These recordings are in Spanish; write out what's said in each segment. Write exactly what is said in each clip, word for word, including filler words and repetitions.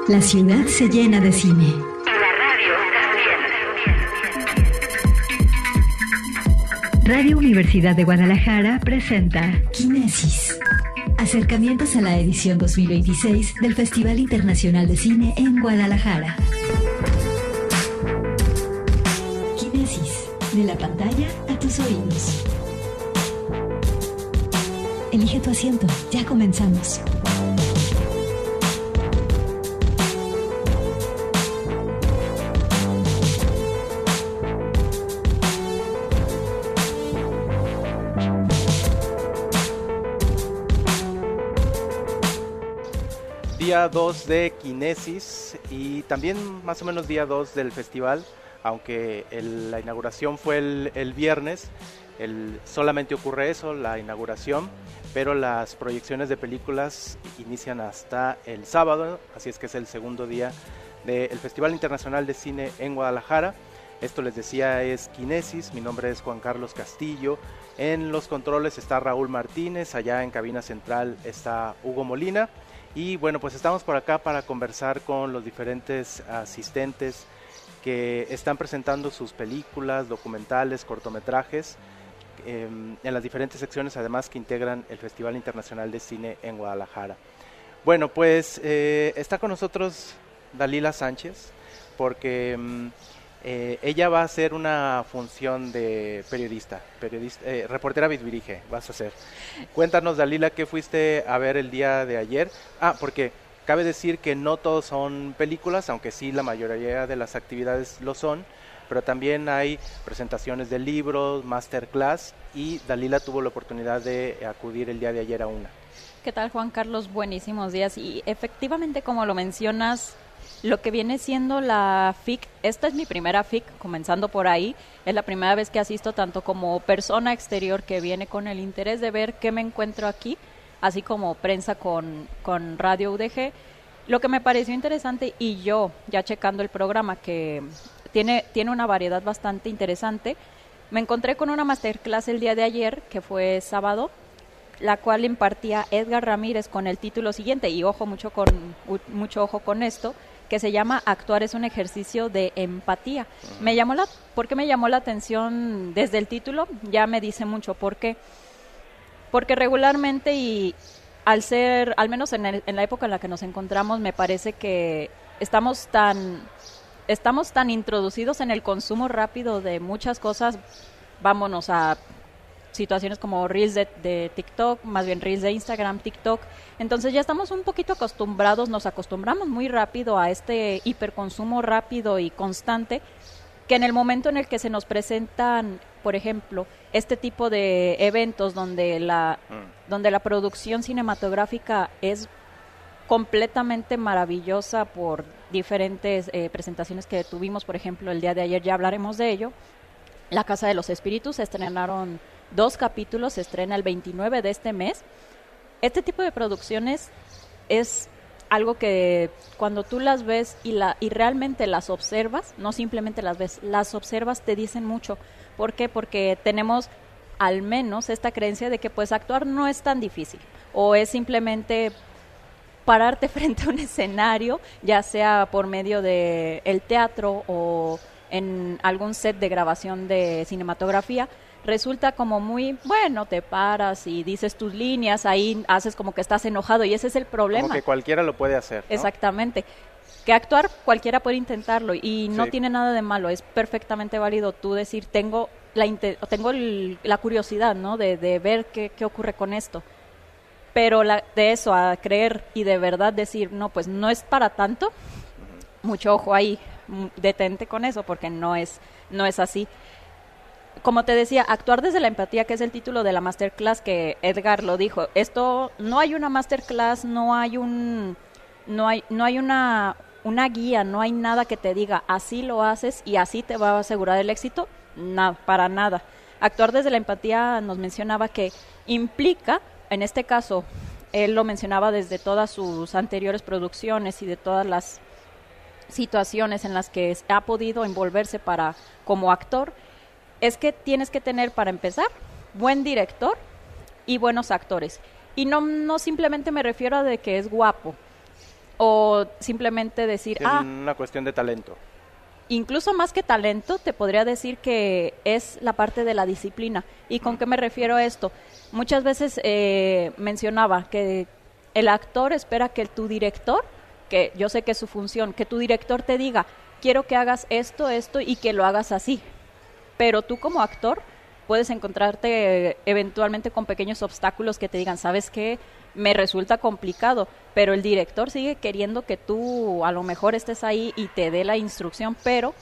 La ciudad se llena de cine. Y la radio también. Radio Universidad de Guadalajara presenta Kinesis. Acercamientos a la edición dos mil veintiséis del Festival Internacional de Cine en Guadalajara. Kinesis, de la pantalla a tus oídos. Elige tu asiento, ya comenzamos. Día dos de Kinesis y también más o menos día dos del festival, aunque el, la inauguración fue el, el viernes, el, solamente ocurre eso, la inauguración, pero las proyecciones de películas inician hasta el sábado, así es que es el segundo día del Festival Internacional de Cine en Guadalajara. Esto, les decía, es Kinesis. Mi nombre es Juan Carlos Castillo. En los controles está Raúl Martínez, allá en cabina central está Hugo Molina. Y bueno, pues estamos por acá para conversar con los diferentes asistentes que están presentando sus películas, documentales, cortometrajes, eh, en las diferentes secciones, además, que integran el Festival Internacional de Cine en Guadalajara. Bueno, pues eh, está con nosotros Dalila Sánchez, porque mm, eh, ella va a hacer una función de periodista, periodista eh, reportera bisbirige, vas a hacer. Cuéntanos, Dalila, ¿qué fuiste a ver el día de ayer? Ah, porque cabe decir que no todos son películas, aunque sí la mayoría de las actividades lo son, pero también hay presentaciones de libros, masterclass, y Dalila tuvo la oportunidad de acudir el día de ayer a una. ¿Qué tal, Juan Carlos? Buenísimos días. Y efectivamente, como lo mencionas, lo que viene siendo la F I C, esta es mi primera F I C, comenzando por ahí, es la primera vez que asisto tanto como persona exterior que viene con el interés de ver qué me encuentro aquí, así como prensa con, con Radio U D G. Lo que me pareció interesante, y yo ya checando el programa, que tiene, tiene una variedad bastante interesante, me encontré con una masterclass el día de ayer, que fue sábado, la cual impartía Edgar Ramírez con el título siguiente, y ojo mucho con mucho ojo con esto, que se llama Actuar es un ejercicio de empatía. Me llamó la, ¿por qué me llamó la atención desde el título? Ya me dice mucho por qué. Porque regularmente, y al ser, al menos en, el, en la época en la que nos encontramos, me parece que estamos tan, estamos tan introducidos en el consumo rápido de muchas cosas. Vámonos a situaciones como Reels de, de TikTok, más bien Reels de Instagram, TikTok. Entonces ya estamos un poquito acostumbrados, nos acostumbramos muy rápido a este hiperconsumo rápido y constante, que en el momento en el que se nos presentan, por ejemplo, este tipo de eventos donde la, mm. donde la producción cinematográfica es completamente maravillosa por diferentes eh, presentaciones que tuvimos, por ejemplo, el día de ayer, ya hablaremos de ello. La Casa de los Espíritus, se estrenaron dos capítulos, se estrena el veintinueve de este mes. Este tipo de producciones es algo que cuando tú las ves y, la, y realmente las observas, no simplemente las ves, las observas, te dicen mucho. ¿Por qué? Porque tenemos al menos esta creencia de que pues actuar no es tan difícil, o es simplemente pararte frente a un escenario, ya sea por medio de el teatro o en algún set de grabación de cinematografía. Resulta como muy, bueno, te paras y dices tus líneas, ahí haces como que estás enojado, y ese es el problema. Como que cualquiera lo puede hacer, ¿no? Exactamente. Que actuar cualquiera puede intentarlo y no sí. tiene nada de malo, es perfectamente válido tú decir, tengo la tengo el, la curiosidad, ¿no? De, de ver qué, qué ocurre con esto. Pero la, de eso a creer y de verdad decir, no, pues no es para tanto, uh-huh. mucho ojo ahí, detente con eso, porque no es, no es así. Como te decía, actuar desde la empatía, que es el título de la masterclass, que Edgar lo dijo. Esto, no hay una masterclass, no hay un, no hay, no hay una, una guía, no hay nada que te diga, así lo haces y así te va a asegurar el éxito. Nada, para nada. Actuar desde la empatía, nos mencionaba que implica, en este caso, él lo mencionaba desde todas sus anteriores producciones y de todas las situaciones en las que ha podido envolverse para como actor, es que tienes que tener, para empezar, buen director y buenos actores. Y no, no simplemente me refiero a de que es guapo. O simplemente decir, es ah, una cuestión de talento. incluso más que talento, te podría decir que es la parte de la disciplina. ¿Y con qué me refiero a esto? Muchas veces eh, mencionaba que el actor espera que tu director, que yo sé que es su función, que tu director te diga, quiero que hagas esto, esto y que lo hagas así. Pero tú como actor puedes encontrarte eh, eventualmente con pequeños obstáculos que te digan, ¿sabes qué? Me resulta complicado, pero el director sigue queriendo que tú a lo mejor estés ahí y te dé la instrucción, pero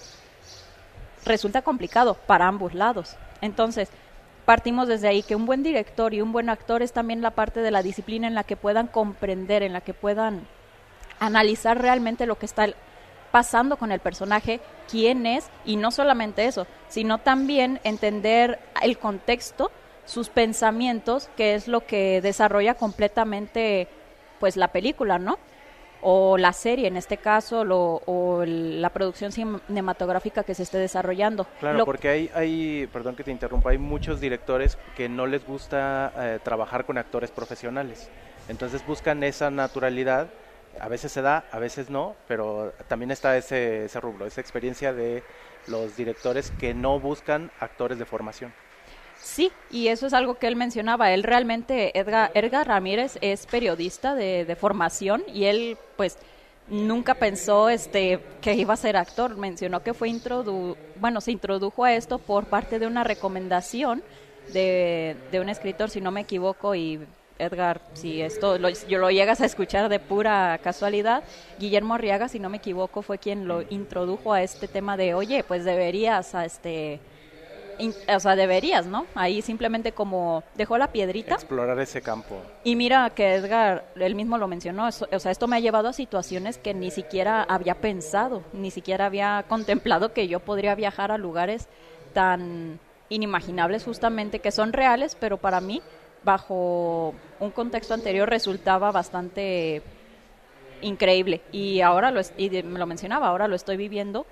resulta complicado para ambos lados. Entonces, partimos desde ahí que un buen director y un buen actor es también la parte de la disciplina en la que puedan comprender, en la que puedan analizar realmente lo que está pasando con el personaje, quién es, y no solamente eso, sino también entender el contexto, sus pensamientos, que es lo que desarrolla completamente pues la película, ¿no? O la serie, en este caso, lo, o el, la producción cinematográfica que se esté desarrollando. Claro, lo, porque hay, hay, perdón que te interrumpa, hay muchos directores que no les gusta eh, trabajar con actores profesionales. Entonces buscan esa naturalidad, a veces se da, a veces no, pero también está ese, ese rubro, esa experiencia de los directores que no buscan actores de formación. Sí, y eso es algo que él mencionaba. Él realmente, Edgar, Edgar Ramírez es periodista de, de formación y él pues nunca pensó este que iba a ser actor. Mencionó que fue introdu bueno, se introdujo a esto por parte de una recomendación de, de un escritor, si no me equivoco, y Edgar, si esto lo, yo lo llegas a escuchar de pura casualidad, Guillermo Arriaga, si no me equivoco, fue quien lo introdujo a este tema de, oye, pues deberías a este... o sea, deberías, ¿no? Ahí simplemente como dejó la piedrita. Explorar ese campo. Y mira que Edgar, él mismo lo mencionó, eso, o sea, esto me ha llevado a situaciones que ni siquiera había pensado, ni siquiera había contemplado que yo podría viajar a lugares tan inimaginables justamente, que son reales, pero para mí, bajo un contexto anterior, resultaba bastante increíble. Y ahora, lo es, y me lo mencionaba, ahora lo estoy viviendo.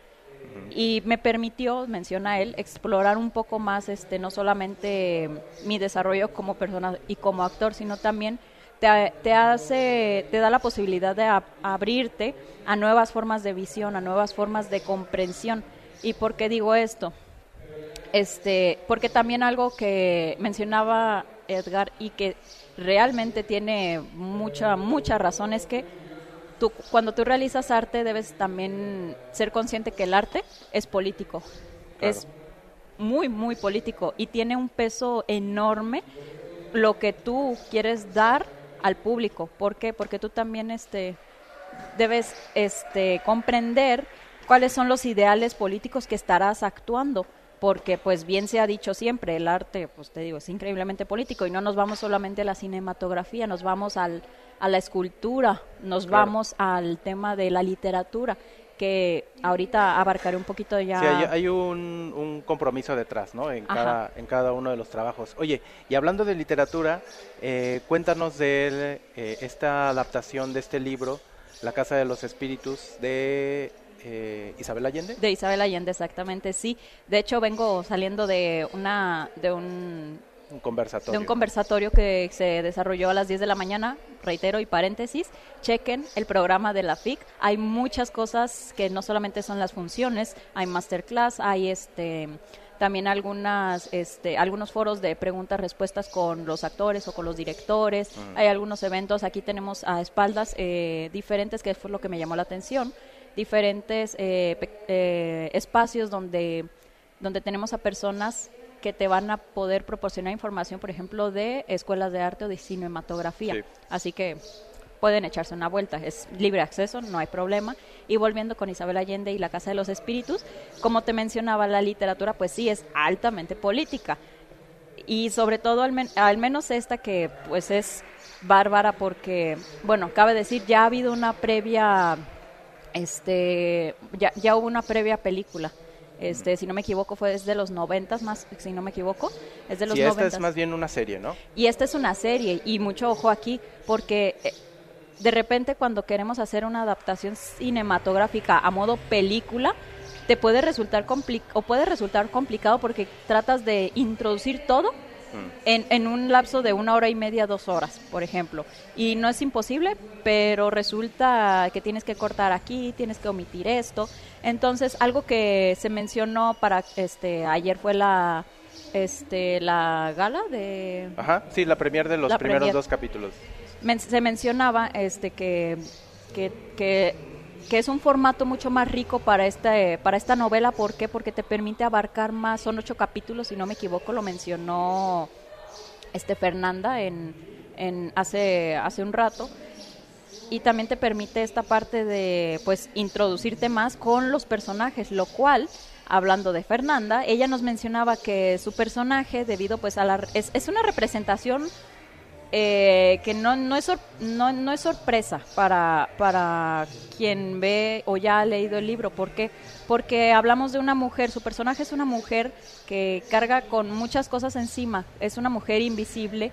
Y me permitió, menciona él, explorar un poco más, este, no solamente mi desarrollo como persona y como actor, sino también te, te hace, te da la posibilidad de a, abrirte a nuevas formas de visión, a nuevas formas de comprensión. ¿Y por qué digo esto? Este, porque también algo que mencionaba Edgar y que realmente tiene mucha, mucha razón es que Tú, cuando tú realizas arte debes también ser consciente que el arte es político, claro. Es muy, muy político y tiene un peso enorme lo que tú quieres dar al público. ¿Por qué? Porque tú también este, debes este, comprender cuáles son los ideales políticos que estarás actuando. Porque, pues, bien se ha dicho siempre, el arte, pues, te digo, es increíblemente político y no nos vamos solamente a la cinematografía, nos vamos al, a la escultura, nos claro. vamos al tema de la literatura, que ahorita abarcaré un poquito ya. Sí, hay, hay un, un compromiso detrás, ¿no? En cada, en cada uno de los trabajos. Oye, y hablando de literatura, eh, cuéntanos de eh, esta adaptación de este libro, La Casa de los Espíritus, de... Eh, Isabel Allende. De Isabel Allende, exactamente, sí. De hecho, vengo saliendo de una de un, un conversatorio. de un conversatorio que se desarrolló a las diez de la mañana, reitero y paréntesis, chequen el programa de la F I C. Hay muchas cosas que no solamente son las funciones, hay masterclass, hay este también algunas este algunos foros de preguntas respuestas con los actores o con los directores, mm. hay algunos eventos, aquí tenemos a espaldas eh, diferentes, que fue lo que me llamó la atención, diferentes eh, eh, espacios donde, donde tenemos a personas que te van a poder proporcionar información, por ejemplo, de escuelas de arte o de cinematografía. Sí. Así que pueden echarse una vuelta, es libre acceso, no hay problema. Y volviendo con Isabel Allende y La Casa de los Espíritus, como te mencionaba, la literatura pues sí es altamente política. Y sobre todo, al, men- al menos esta que pues es bárbara porque, bueno, cabe decir, ya ha habido una previa... Este, ya, ya hubo una previa película, este, si no me equivoco fue desde los noventas, más, si no me equivoco, es de los sí, esta noventas. Es más bien una serie, ¿no? Y esta es una serie, y mucho ojo aquí, porque eh, de repente cuando queremos hacer una adaptación cinematográfica a modo película, te puede resultar compli- o puede resultar complicado porque tratas de introducir todo mm. en, en un lapso de una hora y media, dos horas, por ejemplo. Y no es imposible, pero resulta que tienes que cortar aquí, tienes que omitir esto. Entonces, algo que se mencionó para este ayer fue la este la gala de... Ajá, sí, la premier de los la primeros premier. dos capítulos. Men- se mencionaba este que, que, que, que es un formato mucho más rico para esta, para esta novela. ¿Por qué? Porque te permite abarcar más, son ocho capítulos, si no me equivoco, lo mencionó este Fernanda en, en hace, hace un rato. Y también te permite esta parte de pues introducirte más con los personajes, lo cual, hablando de Fernanda, ella nos mencionaba que su personaje, debido pues a la es, es una representación eh, que no no es sor, no, no es sorpresa para para quien ve o ya ha leído el libro. ¿Por qué? Porque hablamos de una mujer, su personaje es una mujer que carga con muchas cosas encima, es una mujer invisible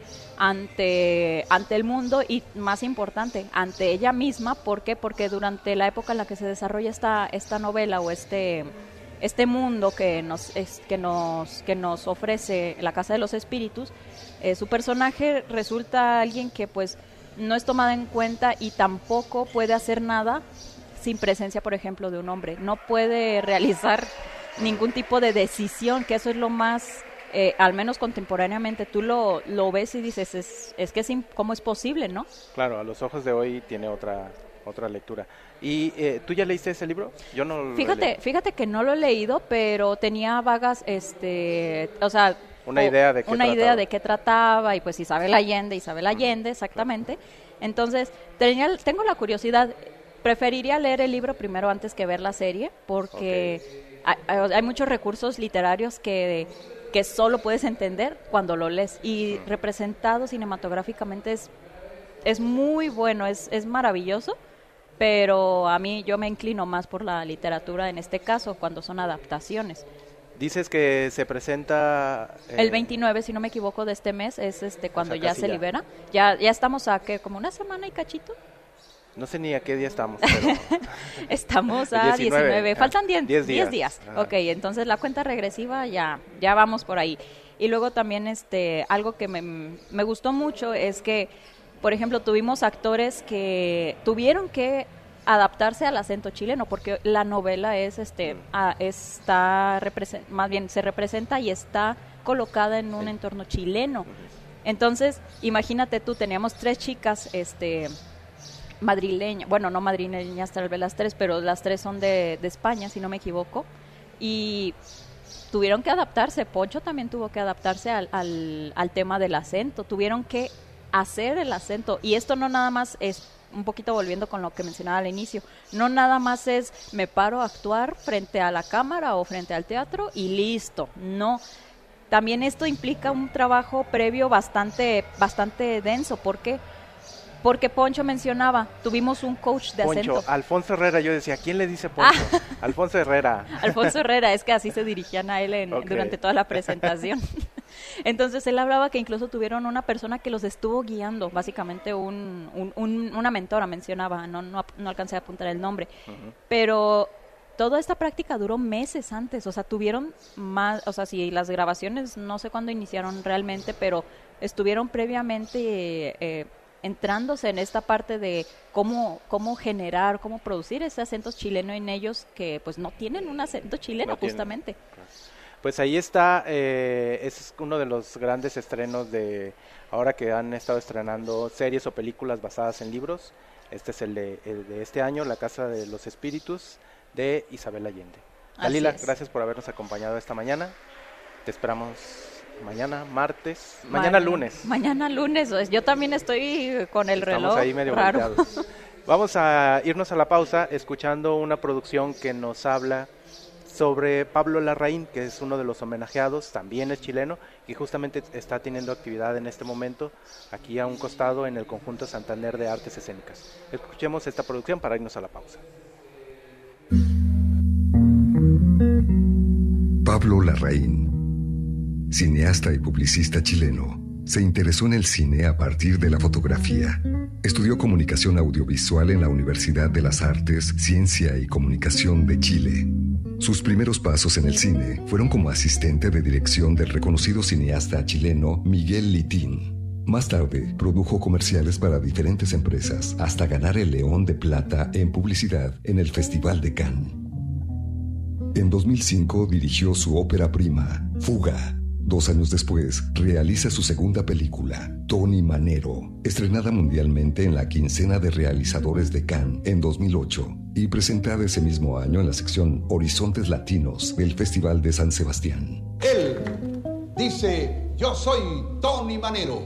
ante ante el mundo y, más importante, ante ella misma. ¿Por qué? Porque durante la época en la que se desarrolla esta esta novela o este este mundo que nos es, que nos que nos ofrece la Casa de los Espíritus, eh, su personaje resulta alguien que pues no es tomada en cuenta y tampoco puede hacer nada sin presencia, por ejemplo, de un hombre. No puede realizar ningún tipo de decisión, que eso es lo más, eh, al menos contemporáneamente, tú lo, lo ves y dices, es, es que es im- ¿cómo es posible, no? Claro, a los ojos de hoy tiene otra otra lectura. ¿Y eh, tú ya leíste ese libro? Yo no lo he Fíjate, leído. fíjate que no lo he leído, pero tenía vagas, este, o sea, Una o- idea de qué una trataba. idea de qué trataba, y pues Isabel Allende, Isabel Allende, exactamente. Entonces, tenía, tengo la curiosidad. Preferiría leer el libro primero antes que ver la serie, porque hay, hay- hay muchos recursos literarios que, que solo puedes entender cuando lo lees, y representado cinematográficamente es, es muy bueno, es, es maravilloso, pero a mí yo me inclino más por la literatura en este caso, cuando son adaptaciones. Dices que se presenta... eh, El veintinueve, si no me equivoco, de este mes es este cuando sea, ya casi se ya. libera. Ya ya estamos a ¿qué? Como una semana y cachito. No sé ni a qué día estamos, pero... Estamos El a diecinueve, diecinueve. ah, Faltan diez, diez diez días. días. Ajá. Ok, entonces la cuenta regresiva ya ya vamos por ahí. Y luego también este algo que me, me gustó mucho es que, por ejemplo, tuvimos actores que tuvieron que adaptarse al acento chileno, porque la novela es este ah, está represen- más bien se representa y está colocada en un Sí. entorno chileno. Entonces, imagínate tú, teníamos tres chicas este madrileñas, bueno, no madrileñas tal vez las tres, pero las tres son de, de España, si no me equivoco, y tuvieron que adaptarse. Poncho también tuvo que adaptarse al, al, al tema del acento, tuvieron que hacer el acento, y esto no nada más es, un poquito volviendo con lo que mencionaba al inicio, no nada más es me paro a actuar frente a la cámara o frente al teatro y listo, no. También esto implica un trabajo previo bastante bastante denso. ¿Por qué? Porque Poncho mencionaba, tuvimos un coach de Poncho, acento. Alfonso Herrera, yo decía, ¿quién le dice Poncho? Alfonso Herrera. Alfonso Herrera, es que así se dirigían a él en- Ok. durante toda la presentación. Entonces él hablaba que incluso tuvieron una persona que los estuvo guiando, básicamente un, un- un- una mentora, mencionaba, no, no, no alcancé a apuntar el nombre, Ujú. pero toda esta práctica duró meses antes, o sea, tuvieron más, o sea, si las grabaciones no sé cuándo iniciaron realmente, pero estuvieron previamente eh, eh, entrándose en esta parte de cómo cómo generar, cómo producir ese acento chileno en ellos, que pues no tienen un acento chileno, No tienen. justamente. Pues ahí está, eh, es uno de los grandes estrenos de ahora que han estado estrenando series o películas basadas en libros. Este es el de, el de este año, La Casa de los Espíritus, de Isabel Allende. Así Dalila, es. gracias por habernos acompañado esta mañana. Te esperamos mañana, martes, mañana Ma- lunes. Mañana lunes, pues, yo también estoy con el Estamos reloj ahí medio raro. volteados. Vamos a irnos a la pausa escuchando una producción que nos habla sobre Pablo Larraín, que es uno de los homenajeados, también es chileno y justamente está teniendo actividad en este momento aquí a un costado en el Conjunto Santander de Artes Escénicas. Escuchemos esta producción para irnos a la pausa. Pablo Larraín, cineasta y publicista chileno, se interesó en el cine a partir de la fotografía. Estudió comunicación audiovisual en la Universidad de las Artes, Ciencia y Comunicación de Chile. Sus primeros pasos en el cine fueron como asistente de dirección del reconocido cineasta chileno Miguel Litín. Más tarde, produjo comerciales para diferentes empresas hasta ganar el León de Plata en publicidad en el Festival de Cannes. En dos mil cinco dirigió su ópera prima, Fuga. Dos años después, realiza su segunda película, Tony Manero, estrenada mundialmente en la quincena de realizadores de Cannes en dos mil ocho y presentada ese mismo año en la sección Horizontes Latinos del Festival de San Sebastián. Él dice, yo soy Tony Manero.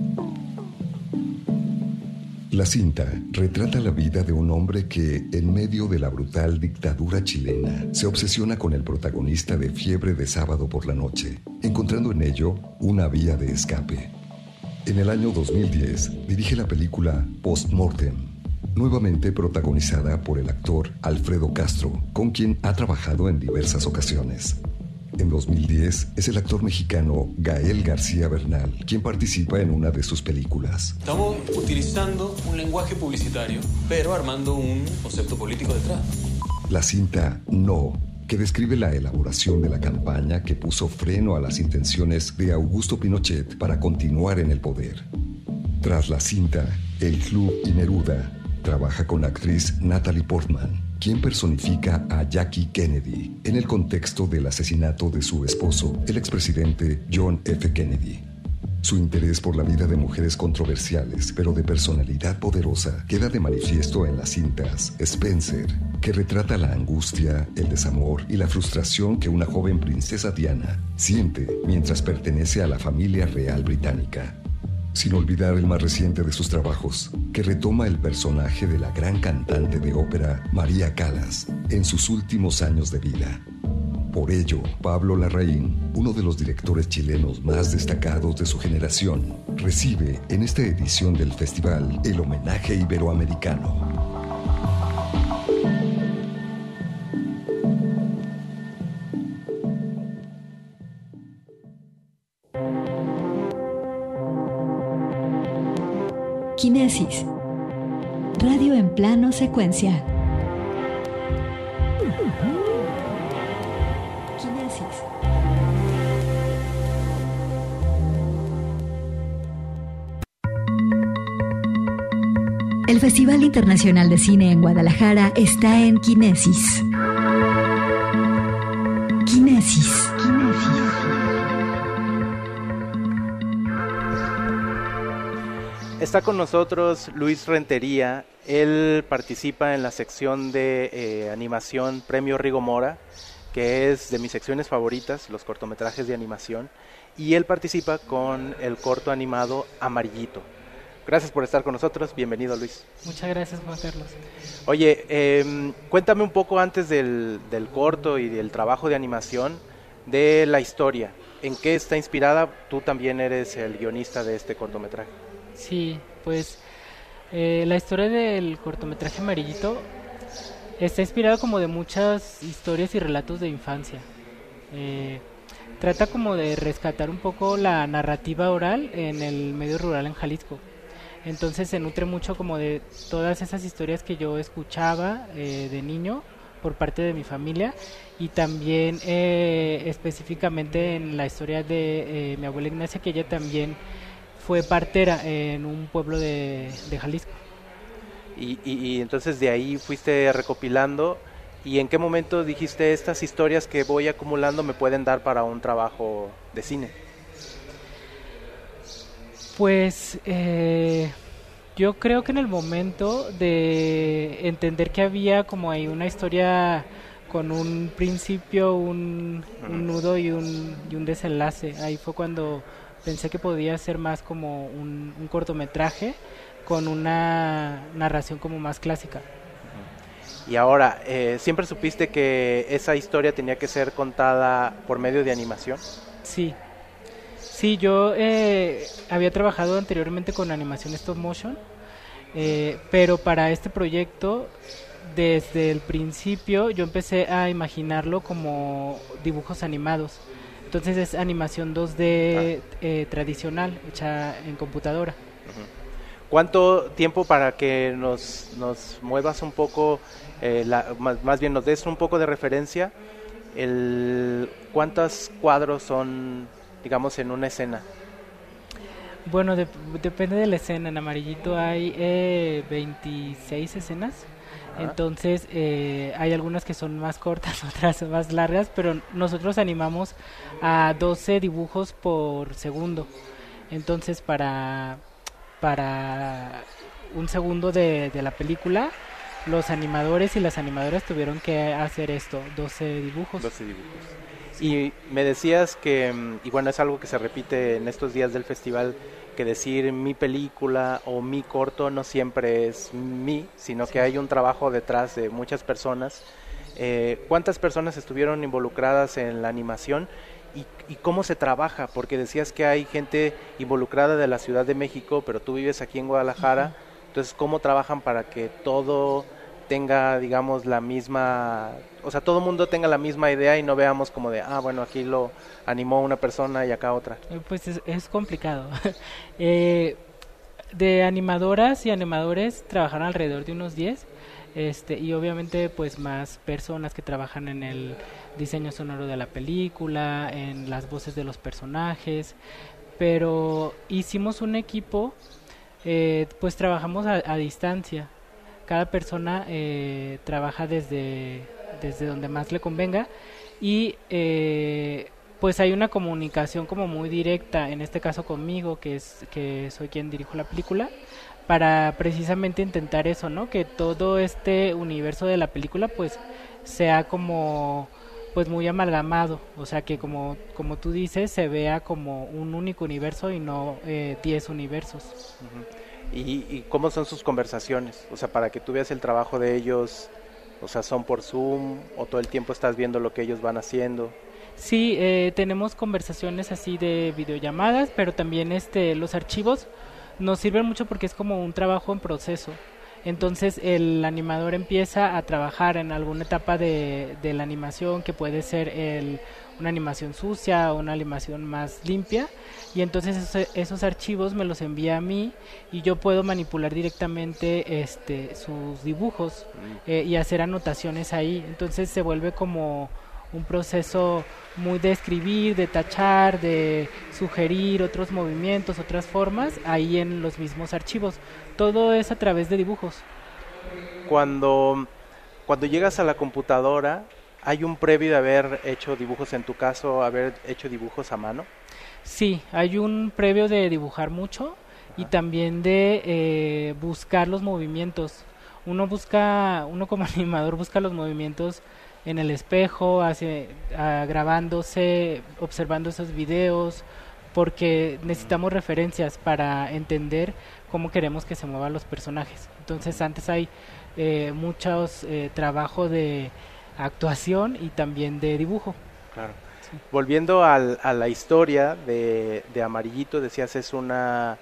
La cinta retrata la vida de un hombre que, en medio de la brutal dictadura chilena, se obsesiona con el protagonista de Fiebre de Sábado por la Noche, encontrando en ello una vía de escape. En el año dos mil diez, dirige la película Postmortem, nuevamente protagonizada por el actor Alfredo Castro, con quien ha trabajado en diversas ocasiones. En dos mil diez es el actor mexicano Gael García Bernal quien participa en una de sus películas. Estamos utilizando un lenguaje publicitario, pero armando un concepto político detrás. La cinta No, que describe la elaboración de la campaña que puso freno a las intenciones de Augusto Pinochet para continuar en el poder. Tras la cinta, El Club y Neruda trabaja con la actriz Natalie Portman, quien personifica a Jackie Kennedy en el contexto del asesinato de su esposo, el expresidente John F. Kennedy. Su interés por la vida de mujeres controversiales, pero de personalidad poderosa, queda de manifiesto en las cintas Spencer, que retrata la angustia, el desamor y la frustración que una joven princesa Diana siente mientras pertenece a la familia real británica. Sin olvidar el más reciente de sus trabajos, que retoma el personaje de la gran cantante de ópera María Callas en sus últimos años de vida. Por ello, Pablo Larraín, uno de los directores chilenos más destacados de su generación, recibe en esta edición del festival el homenaje iberoamericano. Kinesis. Radio en plano secuencia. Kinesis. El Festival Internacional de Cine en Guadalajara está en Kinesis. Kinesis. Kinesis. Está con nosotros Luis Rentería. Él participa en la sección de eh, animación Premio Rigo Mora, que es de mis secciones favoritas, los cortometrajes de animación, y él participa con el corto animado Amarillito. Gracias por estar con nosotros, bienvenido Luis. Muchas gracias, Juan Carlos. Oye, eh, cuéntame un poco antes del, del corto y del trabajo de animación, de la historia. ¿En qué está inspirada? Tú también eres el guionista de este cortometraje. Sí, pues eh, la historia del cortometraje Amarillito está inspirada como de muchas historias y relatos de infancia. Eh, trata como de rescatar un poco la narrativa oral en el medio rural en Jalisco. Entonces se nutre mucho como de todas esas historias que yo escuchaba eh, de niño por parte de mi familia, y también eh, específicamente en la historia de eh, mi abuela Ignacia, que ella también fue partera en un pueblo de, de Jalisco. Y, y, y entonces de ahí fuiste recopilando, ¿y en qué momento dijiste estas historias que voy acumulando me pueden dar para un trabajo de cine? Pues eh, yo creo que en el momento de entender que había como ahí una historia con un principio, un, un nudo y un, y un desenlace, ahí fue cuando pensé que podía ser más como un, un cortometraje con una narración como más clásica. Y ahora, eh, ¿siempre supiste que esa historia tenía que ser contada por medio de animación? Sí, sí, yo eh, había trabajado anteriormente con animación stop motion, eh, pero para este proyecto, desde el principio, yo empecé a imaginarlo como dibujos animados. Entonces es animación dos D ah. eh, tradicional, hecha en computadora. Uh-huh. ¿Cuánto tiempo para que nos, nos muevas un poco, eh, la, más, más bien nos des un poco de referencia? el, ¿cuántos cuadros son, digamos, en una escena? Bueno, de- depende de la escena. En Amarillito hay eh, veintiséis escenas. Ajá. Entonces eh, hay algunas que son más cortas, otras más largas, pero nosotros animamos a doce dibujos por segundo. Entonces para, para un segundo de, de la película, los animadores y las animadoras tuvieron que hacer esto, doce dibujos. doce dibujos. Y me decías que, mm, y bueno, es algo que se repite en estos días del festival, que decir mi película o mi corto no siempre es mi, sino que hay un trabajo detrás de muchas personas. Eh, ¿Cuántas personas estuvieron involucradas en la animación y, y cómo se trabaja? Porque decías que hay gente involucrada de la Ciudad de México, pero tú vives aquí en Guadalajara, entonces ¿cómo trabajan para que todo tenga, digamos, la misma, o sea, todo el mundo tenga la misma idea y no veamos como de, ah, bueno, aquí lo animó una persona y acá otra? Eh, Pues es, es complicado. Eh, de animadoras y animadores trabajaron alrededor de unos diez, este, y obviamente pues más personas que trabajan en el diseño sonoro de la película, en las voces de los personajes, pero hicimos un equipo, eh, pues trabajamos a, a distancia. Cada persona eh, trabaja desde, desde donde más le convenga y eh, pues hay una comunicación como muy directa, en este caso conmigo, que es que soy quien dirijo la película, para precisamente intentar eso, ¿no? Que todo este universo de la película pues sea como pues muy amalgamado, o sea que como como tú dices se vea como un único universo y no eh, diez universos. Ujú. ¿Y, ¿Y cómo son sus conversaciones? O sea, para que tú veas el trabajo de ellos, o sea, ¿son por Zoom o todo el tiempo estás viendo lo que ellos van haciendo? Sí, eh, tenemos conversaciones así de videollamadas, pero también este los archivos nos sirven mucho porque es como un trabajo en proceso. Entonces el animador empieza a trabajar en alguna etapa de, de la animación, que puede ser el, una animación sucia o una animación más limpia, y entonces esos, esos archivos me los envía a mí y yo puedo manipular directamente este sus dibujos eh, y hacer anotaciones ahí. Entonces se vuelve como un proceso muy de escribir, de tachar, de sugerir otros movimientos, otras formas, ahí en los mismos archivos. Todo es a través de dibujos. Cuando, cuando llegas a la computadora, ¿hay un previo de haber hecho dibujos, en tu caso, haber hecho dibujos a mano? Sí, hay un previo de dibujar mucho y también de eh, buscar los movimientos. Uno busca, uno como animador busca los movimientos en el espejo, hace, ah, grabándose, observando esos videos, porque necesitamos referencias para entender cómo queremos que se muevan los personajes. Entonces antes hay eh, muchos eh, trabajo de actuación y también de dibujo. Claro. Sí. Volviendo al, a la historia de, de Amarillito, decías es una,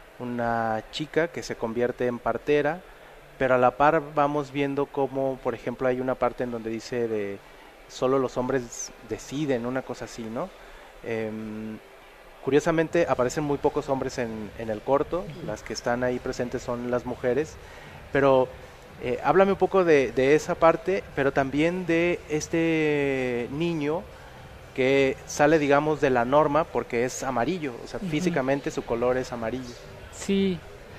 una chica que se convierte en partera, pero a la par vamos viendo cómo, por ejemplo, hay una parte en donde dice de solo los hombres deciden, una cosa así, ¿no? Eh, curiosamente aparecen muy pocos hombres en, en el corto, las que están ahí presentes son las mujeres, pero eh, háblame un poco de, de esa parte, pero también de este niño que sale, digamos, de la norma porque es amarillo, o sea, uh-huh. Físicamente su color es amarillo. Sí.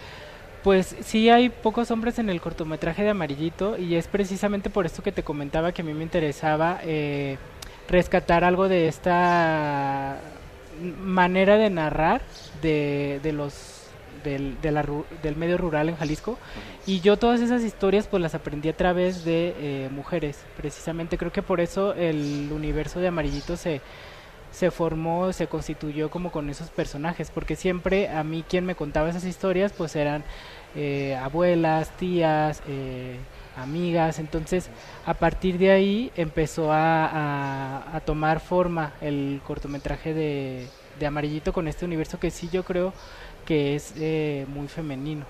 Pues sí hay pocos hombres en el cortometraje de Amarillito y es precisamente por esto que te comentaba que a mí me interesaba eh, rescatar algo de esta manera de narrar de, de los del, de la, del medio rural en Jalisco, y yo todas esas historias pues las aprendí a través de eh, mujeres, precisamente. Creo que por eso el universo de Amarillito se se formó, se constituyó como con esos personajes, porque siempre a mí quien me contaba esas historias pues eran eh, abuelas, tías, eh, amigas. Entonces a partir de ahí empezó a, a, a tomar forma el cortometraje de, de Amarillito con este universo que sí yo creo que es eh, muy femenino.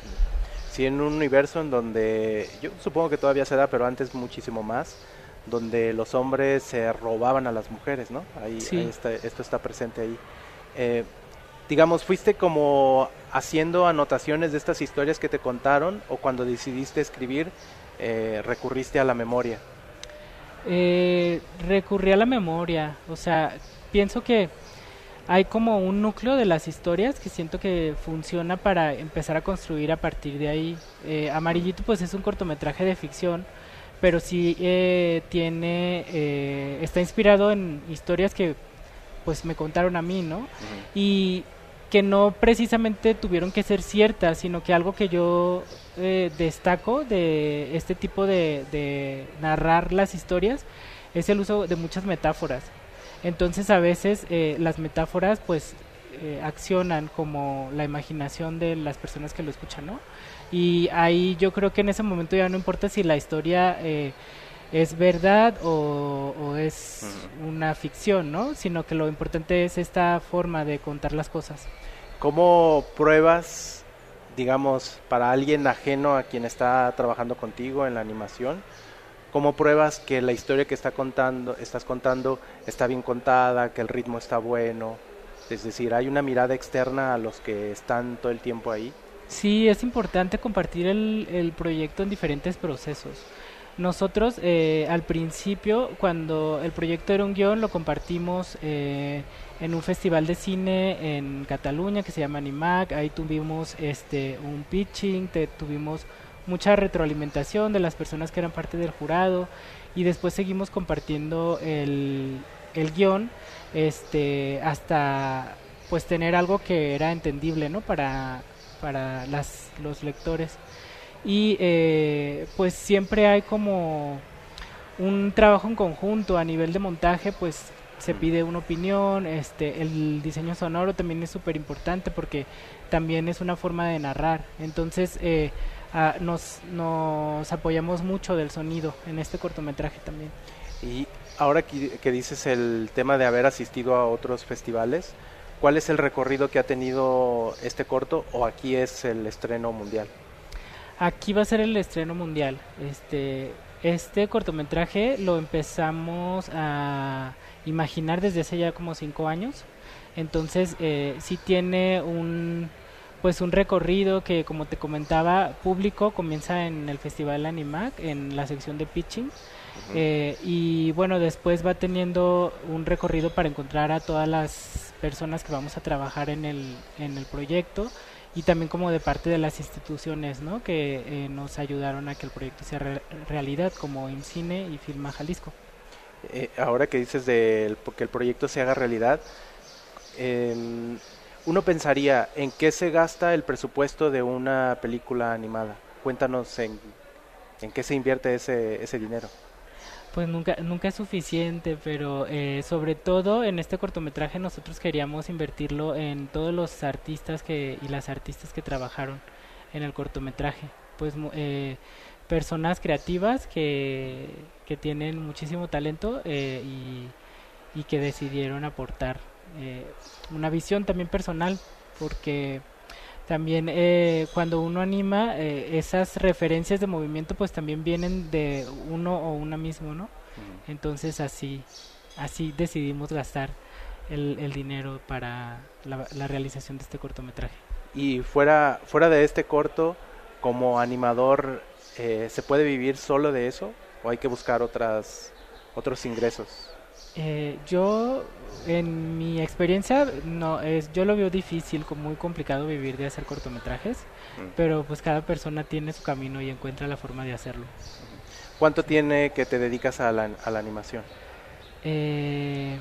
Sí, en un universo en donde yo supongo que todavía se da, pero antes muchísimo más, donde los hombres se robaban a las mujeres, ¿no? Ahí, sí. ahí está, esto está presente ahí. Eh, digamos, ¿fuiste como haciendo anotaciones de estas historias que te contaron o cuando decidiste escribir eh, recurriste a la memoria? Eh, recurrí a la memoria, o sea, pienso que hay como un núcleo de las historias que siento que funciona para empezar a construir a partir de ahí. Eh, Amarillito pues es un cortometraje de ficción, pero sí eh, tiene, eh, está inspirado en historias que pues me contaron a mí, ¿no? Uh-huh. Y que no precisamente tuvieron que ser ciertas, sino que algo que yo eh, destaco de este tipo de, de narrar las historias es el uso de muchas metáforas. Entonces a veces eh, las metáforas pues eh, accionan como la imaginación de las personas que lo escuchan, ¿no? Y ahí yo creo que en ese momento ya no importa si la historia eh, es verdad o, o es uh-huh. una ficción, ¿no? Sino que lo importante es esta forma de contar las cosas. ¿Cómo pruebas, digamos, para alguien ajeno a quien está trabajando contigo en la animación, cómo pruebas que la historia que está contando, estás contando está bien contada, que el ritmo está bueno? Es decir, ¿hay una mirada externa a los que están todo el tiempo ahí? Sí, es importante compartir el, el proyecto en diferentes procesos. Nosotros eh, al principio, cuando el proyecto era un guión, lo compartimos eh, en un festival de cine en Cataluña que se llama Animac. Ahí tuvimos este un pitching, te, tuvimos mucha retroalimentación de las personas que eran parte del jurado, y después seguimos compartiendo el, el guión este, hasta pues tener algo que era entendible, ¿no? para, para las, los lectores. Y eh, pues siempre hay como un trabajo en conjunto a nivel de montaje, pues se pide una opinión, este, el diseño sonoro también es súper importante porque también es una forma de narrar, entonces eh, a, nos, nos apoyamos mucho del sonido en este cortometraje también. Y ahora que, que dices el tema de haber asistido a otros festivales, ¿cuál es el recorrido que ha tenido este corto, o aquí es el estreno mundial? Aquí va a ser el estreno mundial. Este, este cortometraje lo empezamos a imaginar desde hace ya como cinco años. Entonces eh, sí tiene un pues un recorrido que, como te comentaba, público. Comienza en el Festival Animac, en la sección de pitching. Uh-huh. eh, y bueno, después va teniendo un recorrido para encontrar a todas las personas que vamos a trabajar en el, en el proyecto, y también como de parte de las instituciones, ¿no? que eh, nos ayudaron a que el proyecto sea re- realidad, como IMCINE y Filma Jalisco. Eh, ahora que dices de el, que el proyecto se haga realidad, eh, uno pensaría, ¿en qué se gasta el presupuesto de una película animada? Cuéntanos en, en qué se invierte ese, ese dinero. Pues nunca nunca es suficiente, pero eh, sobre todo en este cortometraje nosotros queríamos invertirlo en todos los artistas que y las artistas que trabajaron en el cortometraje, pues eh, personas creativas que, que tienen muchísimo talento eh, y, y que decidieron aportar eh, una visión también personal, porque también eh, cuando uno anima, eh, esas referencias de movimiento pues también vienen de uno o una mismo, ¿no? Uh-huh. Entonces así así decidimos gastar el, el dinero para la, la realización de este cortometraje. Y fuera fuera de este corto, como animador, eh, ¿se puede vivir solo de eso o hay que buscar otras otros ingresos? Eh, yo, en mi experiencia, no es, yo lo veo difícil, como muy complicado vivir de hacer cortometrajes, mm. pero pues cada persona tiene su camino y encuentra la forma de hacerlo. ¿Cuánto tiene que te dedicas a la, a la animación? Eh,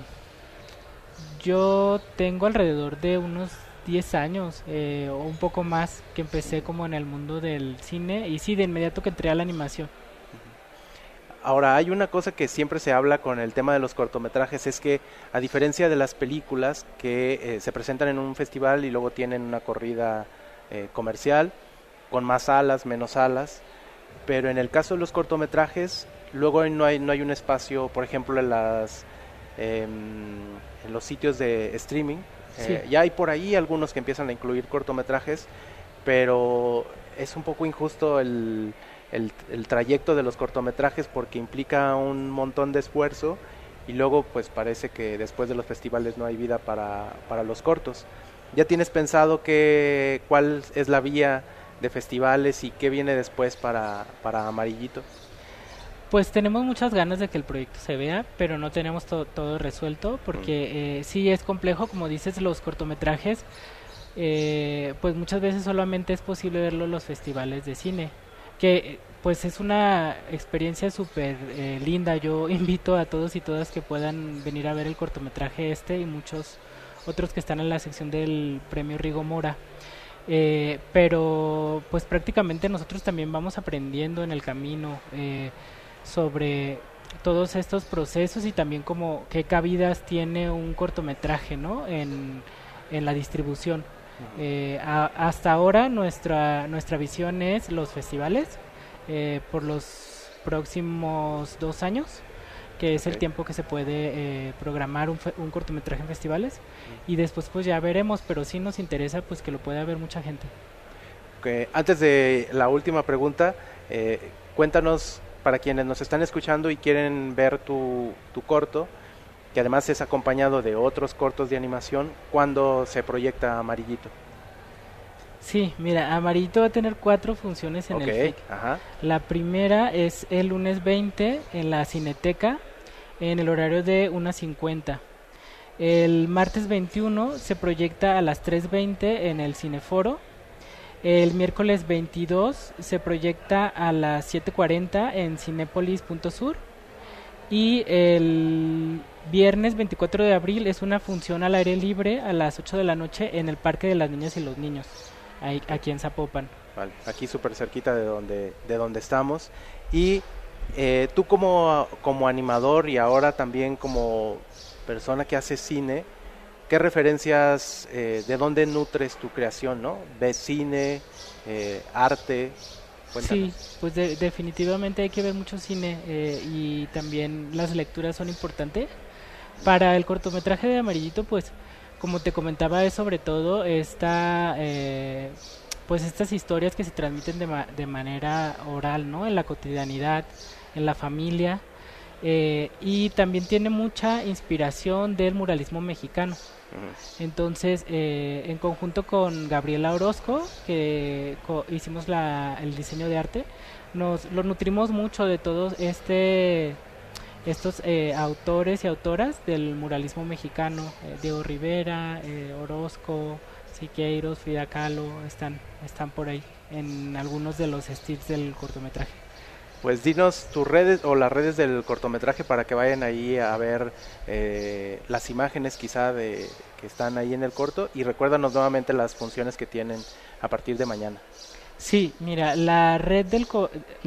yo tengo alrededor de unos diez años eh, o un poco más que empecé como en el mundo del cine, y sí, de inmediato que entré a la animación. Ahora, hay una cosa que siempre se habla con el tema de los cortometrajes, es que a diferencia de las películas que eh, se presentan en un festival y luego tienen una corrida eh, comercial, con más salas, menos salas, pero en el caso de los cortometrajes, luego no hay, no hay un espacio, por ejemplo, en, las, eh, en los sitios de streaming. Eh, sí. Ya hay por ahí algunos que empiezan a incluir cortometrajes, pero es un poco injusto el... El, el trayecto de los cortometrajes, porque implica un montón de esfuerzo y luego pues parece que después de los festivales no hay vida para, para los cortos. ¿Ya tienes pensado que, cuál es la vía de festivales y qué viene después para, para Amarillito? Pues tenemos muchas ganas de que el proyecto se vea, pero no tenemos to- todo resuelto, porque eh, sí es complejo, como dices, los cortometrajes, eh, pues muchas veces solamente es posible verlo en los festivales de cine, que pues es una experiencia súper eh, linda. Yo invito a todos y todas que puedan venir a ver el cortometraje este y muchos otros que están en la sección del premio Rigo Mora. Eh, pero pues prácticamente nosotros también vamos aprendiendo en el camino eh, sobre todos estos procesos y también como qué cabidas tiene un cortometraje, ¿no? en, en la distribución. Eh, a, hasta ahora nuestra nuestra visión es los festivales eh, por los próximos dos años, que es okay. el tiempo que se puede eh, programar un, fe, un cortometraje en festivales, uh-huh. y después pues ya veremos, pero sí nos interesa pues que lo pueda ver mucha gente. Okay. Antes de la última pregunta, eh, cuéntanos, para quienes nos están escuchando y quieren ver tu, tu corto, que además es acompañado de otros cortos de animación, ¿cuándo se proyecta Amarillito? Sí, mira, Amarillito va a tener cuatro funciones en okay. el F I C. Ajá. La primera es el lunes veinte en la Cineteca, en el horario de una cincuenta. El martes veintiuno se proyecta a las tres veinte en el Cineforo. El miércoles veintidós se proyecta a las siete cuarenta en Cinépolis Punto Sur. Y el viernes veinticuatro de abril es una función al aire libre a las ocho de la noche en el Parque de las Niñas y los Niños, ahí, aquí en Zapopan. Vale, aquí súper cerquita de donde, de donde estamos. Y eh, tú como, como animador y ahora también como persona que hace cine, ¿qué referencias, eh, de dónde nutres tu creación, no? ¿Ves cine, eh, arte? Cuéntanos. Sí, pues de, definitivamente hay que ver mucho cine eh, y también las lecturas son importantes. Para el cortometraje de Amarillito, pues como te comentaba, es sobre todo esta, eh, pues estas historias que se transmiten de, ma- de manera oral, ¿no? En la cotidianidad, en la familia, eh, y también tiene mucha inspiración del muralismo mexicano. Entonces, eh, en conjunto con Gabriela Orozco, que co- hicimos la, el diseño de arte, nos lo nutrimos mucho de todos este estos eh, autores y autoras del muralismo mexicano. eh, Diego Rivera, eh, Orozco, Siqueiros, Frida Kahlo, están, están por ahí en algunos de los estilos del cortometraje. Pues dinos tus redes o las redes del cortometraje para que vayan ahí a ver eh, las imágenes quizá de que están ahí en el corto, y recuérdanos nuevamente las funciones que tienen a partir de mañana. Sí, mira, la red del co-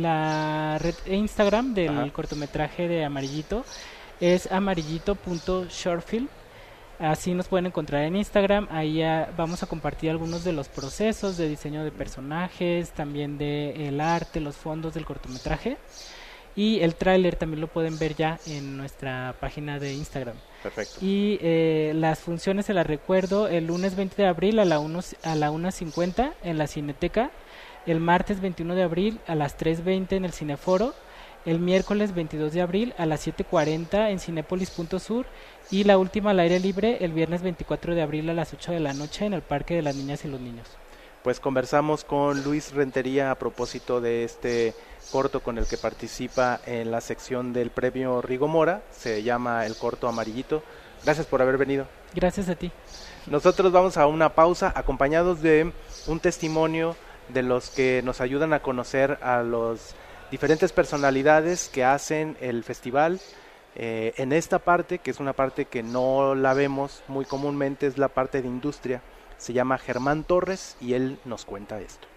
la red Instagram del Ajá. cortometraje de Amarillito es amarillito punto shortfilm. Así nos pueden encontrar en Instagram. Ahí a, vamos a compartir algunos de los procesos de diseño de personajes, también de el arte, los fondos del cortometraje, y el tráiler también lo pueden ver ya en nuestra página de Instagram. Perfecto. Y eh, las funciones se las recuerdo: el lunes veinte de abril a la uno, a la una cincuenta en la Cineteca, el martes veintiuno de abril a las tres veinte en el Cineforo, el miércoles veintidós de abril a las siete cuarenta en Cinépolis Punto Sur, y la última al aire libre el viernes veinticuatro de abril a las ocho de la noche en el Parque de las Niñas y los Niños. Pues conversamos con Luis Rentería a propósito de este corto con el que participa en la sección del premio Rigo Mora. Se llama el corto Amarillito. Gracias por haber venido. Gracias a ti. Nosotros vamos a una pausa acompañados de un testimonio de los que nos ayudan a conocer a los diferentes personalidades que hacen el festival. Eh, en esta parte, que es una parte que no la vemos muy comúnmente, es la parte de industria. Se llama Germán Torres y él nos cuenta esto.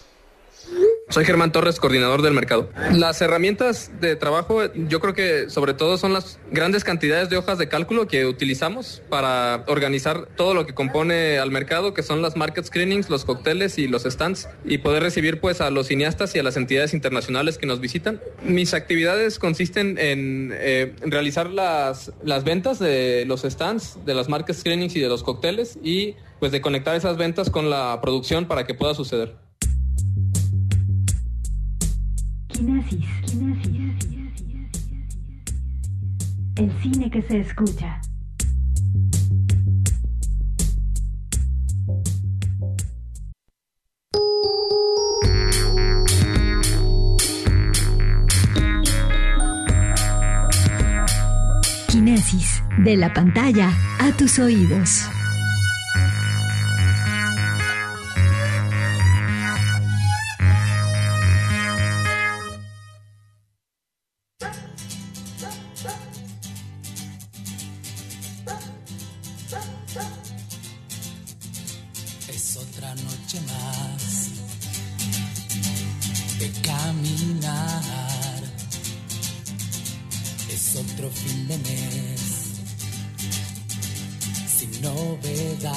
Soy Germán Torres, coordinador del mercado. Las herramientas de trabajo, yo creo que sobre todo son las grandes cantidades de hojas de cálculo que utilizamos para organizar todo lo que compone al mercado, que son las market screenings, los cócteles y los stands, y poder recibir pues a los cineastas y a las entidades internacionales que nos visitan. Mis actividades consisten en eh, realizar las, las ventas de los stands, de las market screenings y de los cócteles, y pues de conectar esas ventas con la producción para que pueda suceder. Kinesis. El cine que se escucha. Kinesis, de la pantalla a tus oídos. Es otra noche más de caminar, es otro fin de mes sin novedad.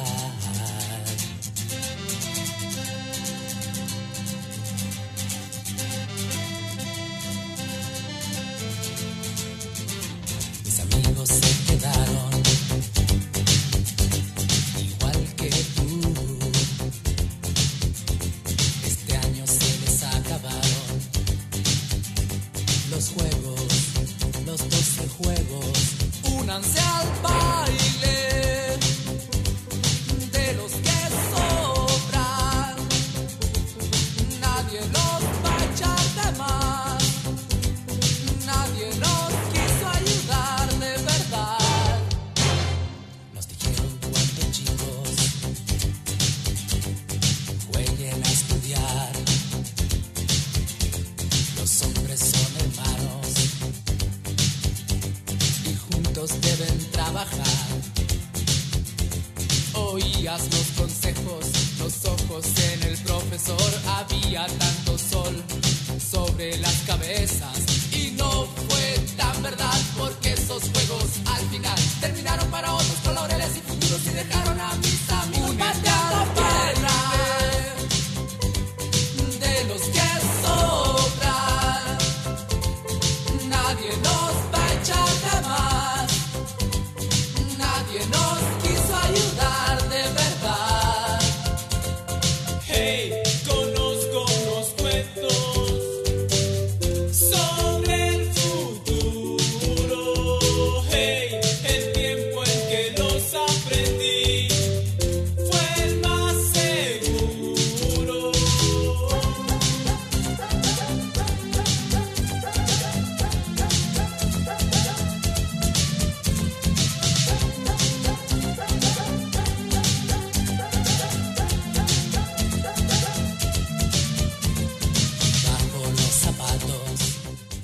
Mis amigos se quedaron igual que tú. Este año se les acabaron los juegos, los doce juegos. Únanse al baile de los que sobran. Nadie los va a echar de más. Nadie nos quiso ayudar de verdad. Nos dijeron cuando chicos jueguen a estudiar. Los hombres son hermanos y juntos deben trabajar. Oías los consejos, los ojos en el profesor. Había tanto sol sobre las cabezas y no fue tan verdad, porque esos juegos al final terminaron para otros con laureles y futuros y dejaron a mis amigos pateando tierra. De los que sobran, nadie nos va a echar de más. Nadie nos quiso ayudar de verdad. Hey, conozco unos cuentos sobre el futuro. Hey, el tiempo en que los aprendí fue el más seguro. Bajo los zapatos.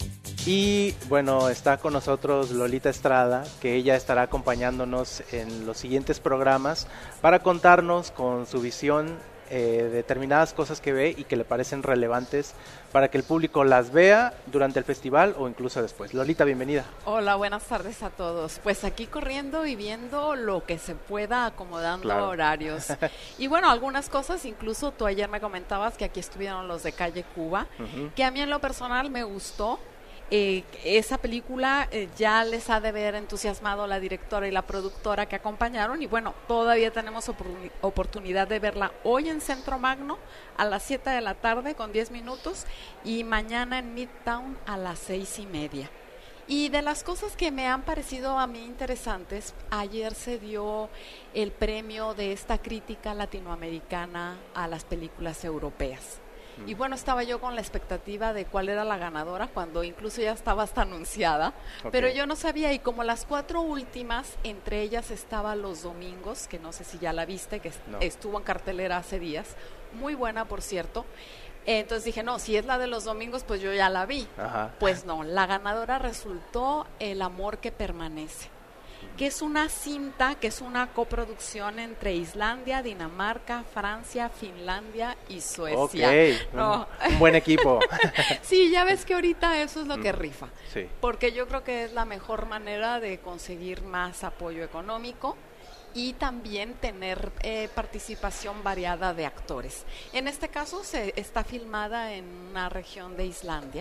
Y bueno, está con nosotros Lolita Estrada, que ella estará acompañándonos en los siguientes programas para contarnos con su visión eh, determinadas cosas que ve y que le parecen relevantes para que el público las vea durante el festival o incluso después. Lolita, bienvenida. Hola, buenas tardes a todos. Pues aquí corriendo y viendo lo que se pueda, acomodando Claro. horarios. Y bueno, algunas cosas, incluso tú ayer me comentabas que aquí estuvieron los de Calle Cuba, Ujú. que a mí en lo personal me gustó. Eh, esa película eh, ya les ha de haber entusiasmado la directora y la productora que acompañaron, y bueno, todavía tenemos opor- oportunidad de verla hoy en Centro Magno a las siete de la tarde con diez minutos y mañana en Midtown a las seis y media. Y de las cosas que me han parecido a mí interesantes, ayer se dio el premio de esta crítica latinoamericana a las películas europeas. Y bueno, estaba yo con la expectativa de cuál era la ganadora, cuando incluso ya estaba hasta anunciada, Ok. pero yo no sabía. Y como las cuatro últimas, entre ellas estaba Los Domingos, que no sé si ya la viste, que es- No. estuvo en cartelera hace días, muy buena por cierto. Entonces dije, no, si es la de Los Domingos, pues yo ya la vi. Ajá. Pues no, la ganadora resultó El Amor que Permanece, que es una cinta, que es una coproducción entre Islandia, Dinamarca, Francia, Finlandia y Suecia. Ok, No. un, un buen equipo. Sí, ya ves que ahorita eso es lo que Mm, rifa, sí. porque yo creo que es la mejor manera de conseguir más apoyo económico y también tener eh, participación variada de actores. En este caso se está filmada en una región de Islandia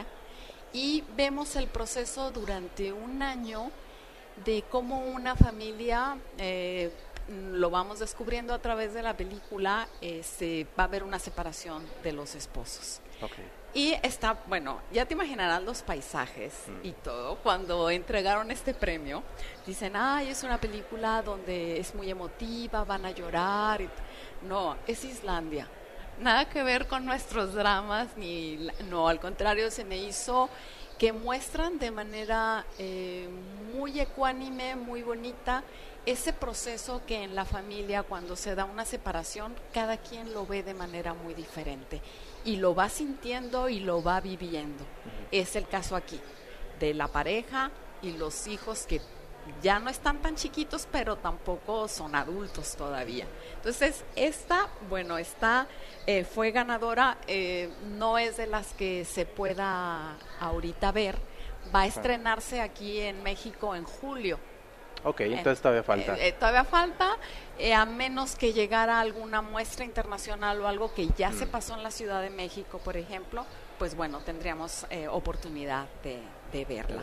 y vemos el proceso durante un año de cómo una familia, eh, lo vamos descubriendo a través de la película, eh, se va a haber una separación de los esposos. Okay. Y está, bueno, ya te imaginarás los paisajes y todo. Cuando entregaron este premio, dicen, ay, es una película donde es muy emotiva, van a llorar. Y no, es Islandia. Nada que ver con nuestros dramas, ni la- no, al contrario, se me hizo que muestran de manera eh, muy ecuánime, muy bonita, ese proceso que en la familia, cuando se da una separación, cada quien lo ve de manera muy diferente y lo va sintiendo y lo va viviendo. Uh-huh. Es el caso aquí de la pareja y los hijos, que ya no están tan chiquitos, pero tampoco son adultos todavía. Entonces, esta, bueno, esta eh, fue ganadora, eh, no es de las que se pueda ahorita ver, va a estrenarse aquí en México en julio. Ok, entonces todavía falta. Eh, eh, todavía falta, eh, a menos que llegara alguna muestra internacional o algo que ya mm. se pasó en la Ciudad de México, por ejemplo, pues bueno, tendríamos eh, oportunidad de, de verla.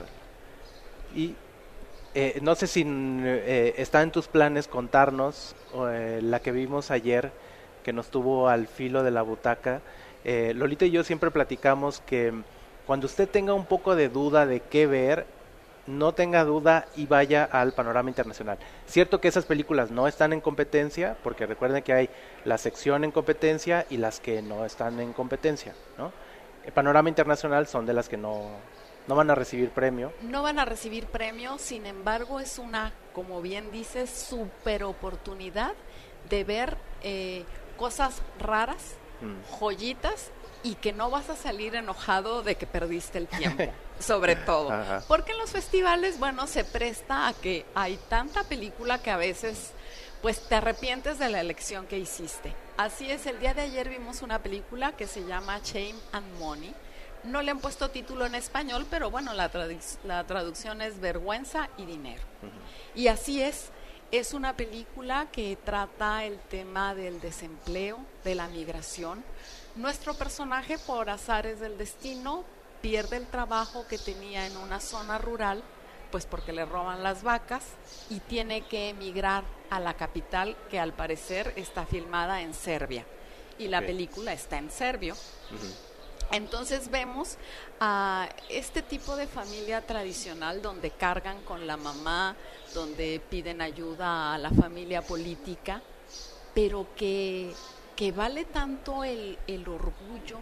Y eh, no sé si eh, está en tus planes contarnos eh, la que vimos ayer, que nos tuvo al filo de la butaca. Eh, Lolita y yo siempre platicamos que cuando usted tenga un poco de duda de qué ver, no tenga duda y vaya al panorama internacional. Cierto que esas películas no están en competencia, porque recuerden que hay la sección en competencia y las que no están en competencia, ¿no? El panorama internacional son de las que no, no van a recibir premio. No van a recibir premio, sin embargo es una, como bien dices, super oportunidad de ver eh, cosas raras, mm. joyitas, y que no vas a salir enojado de que perdiste el tiempo, sobre todo. Ajá. Porque en los festivales, bueno, se presta a que hay tanta película que a veces pues te arrepientes de la elección que hiciste. Así es, el día de ayer vimos una película que se llama Shame and Money. No le han puesto título en español, pero bueno, la, tradu- la traducción es Vergüenza y Dinero. Uh-huh. Y así es, es una película que trata el tema del desempleo, de la migración. Nuestro personaje, por azares del destino, pierde el trabajo que tenía en una zona rural, pues porque le roban las vacas, y tiene que emigrar a la capital, que al parecer está filmada en Serbia, y la okay. película está en serbio. Uh-huh. Entonces vemos a este tipo de familia tradicional donde cargan con la mamá, donde piden ayuda a la familia política, pero que, que vale tanto el, el orgullo,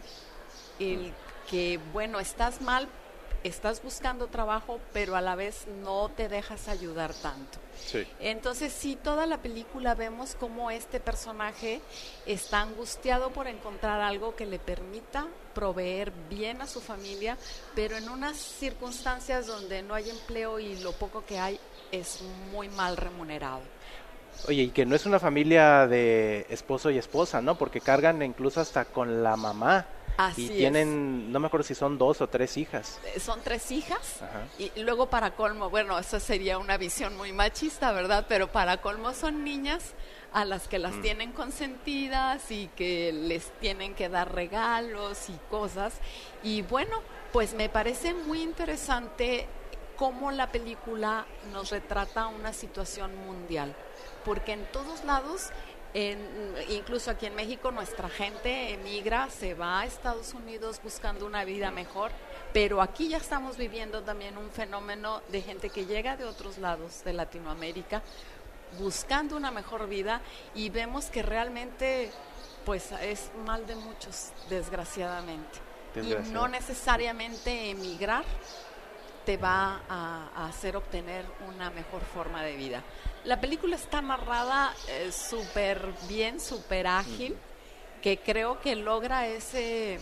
el que, bueno, estás mal, estás buscando trabajo, pero a la vez no te dejas ayudar tanto. Sí. Entonces, sí, toda la película vemos cómo este personaje está angustiado por encontrar algo que le permita proveer bien a su familia, pero en unas circunstancias donde no hay empleo y lo poco que hay es muy mal remunerado. Oye, y que no es una familia de esposo y esposa, ¿no? Porque cargan incluso hasta con la mamá. Así y tienen, es. No me acuerdo si son dos o tres hijas. Son tres hijas. Ajá. Y luego para colmo, bueno, eso sería una visión muy machista, ¿verdad? Pero para colmo son niñas a las que las mm. tienen consentidas y que les tienen que dar regalos y cosas. Y bueno, pues me parece muy interesante cómo la película nos retrata una situación mundial, porque en todos lados, En, incluso aquí en México, nuestra gente emigra, se va a Estados Unidos buscando una vida mejor, pero aquí ya estamos viviendo también un fenómeno de gente que llega de otros lados de Latinoamérica buscando una mejor vida, y vemos que realmente pues es mal de muchos, desgraciadamente. Desgraciadamente. Y no necesariamente emigrar te va a, a hacer obtener una mejor forma de vida. La película está narrada eh, súper bien, súper ágil, uh-huh. que creo que logra ese,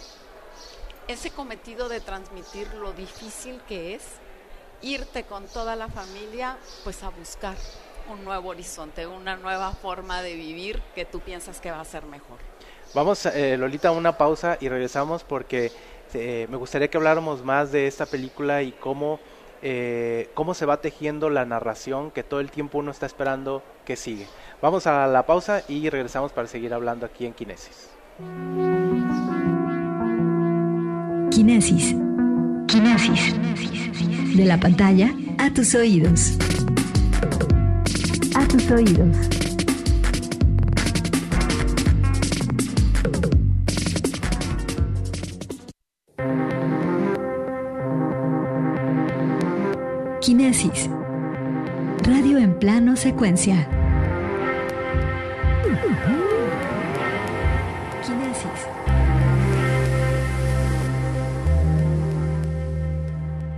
ese cometido de transmitir lo difícil que es irte con toda la familia pues a buscar un nuevo horizonte, una nueva forma de vivir que tú piensas que va a ser mejor. Vamos, eh, Lolita, a una pausa y regresamos porque eh, me gustaría que habláramos más de esta película y cómo... Eh, cómo se va tejiendo la narración que todo el tiempo uno está esperando que sigue. Vamos a la pausa y regresamos para seguir hablando aquí en Kinesis. Kinesis. Kinesis. De la pantalla a tus oídos. A tus oídos. Kinesis. Radio en plano secuencia. Kinesis.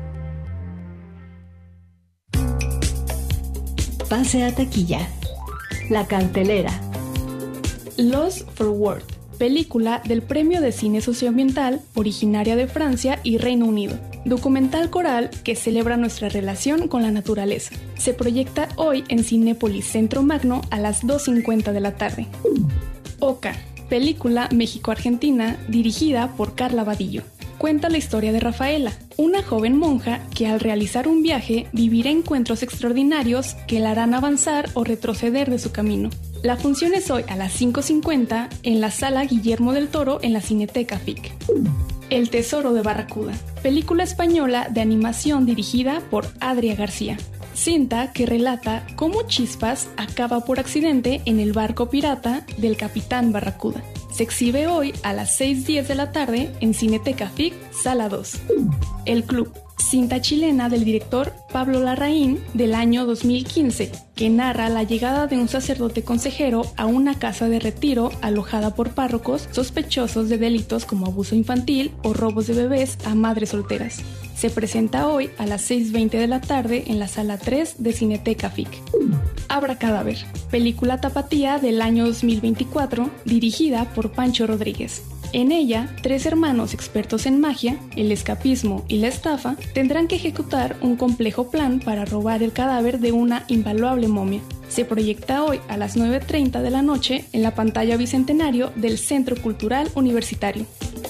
Pase a taquilla. La cartelera. Lost for World, película del Premio de Cine Socioambiental, originaria de Francia y Reino Unido. Documental coral que celebra nuestra relación con la naturaleza. Se proyecta hoy en Cinépolis Centro Magno a las dos cincuenta de la tarde. Oca, película México-Argentina dirigida por Carla Vadillo. Cuenta la historia de Rafaela, una joven monja que al realizar un viaje vivirá encuentros extraordinarios que la harán avanzar o retroceder de su camino. La función es hoy a las cinco cincuenta en la Sala Guillermo del Toro en la Cineteca F I C. El Tesoro de Barracuda, película española de animación dirigida por Adria García. Cinta que relata cómo Chispas acaba por accidente en el barco pirata del Capitán Barracuda. Se exhibe hoy a las seis diez de la tarde en Cineteca F I C, Sala dos. El Club, cinta chilena del director Pablo Larraín del año dos mil quince, que narra la llegada de un sacerdote consejero a una casa de retiro alojada por párrocos sospechosos de delitos como abuso infantil o robos de bebés a madres solteras. Se presenta hoy a las seis veinte de la tarde en la Sala tres de Cineteca F I C. Abracadáver, película tapatía del año dos mil veinticuatro, dirigida por Pancho Rodríguez. En ella, tres hermanos expertos en magia, el escapismo y la estafa tendrán que ejecutar un complejo plan para robar el cadáver de una invaluable momia. Se proyecta hoy a las nueve treinta de la noche en la pantalla bicentenario del Centro Cultural Universitario.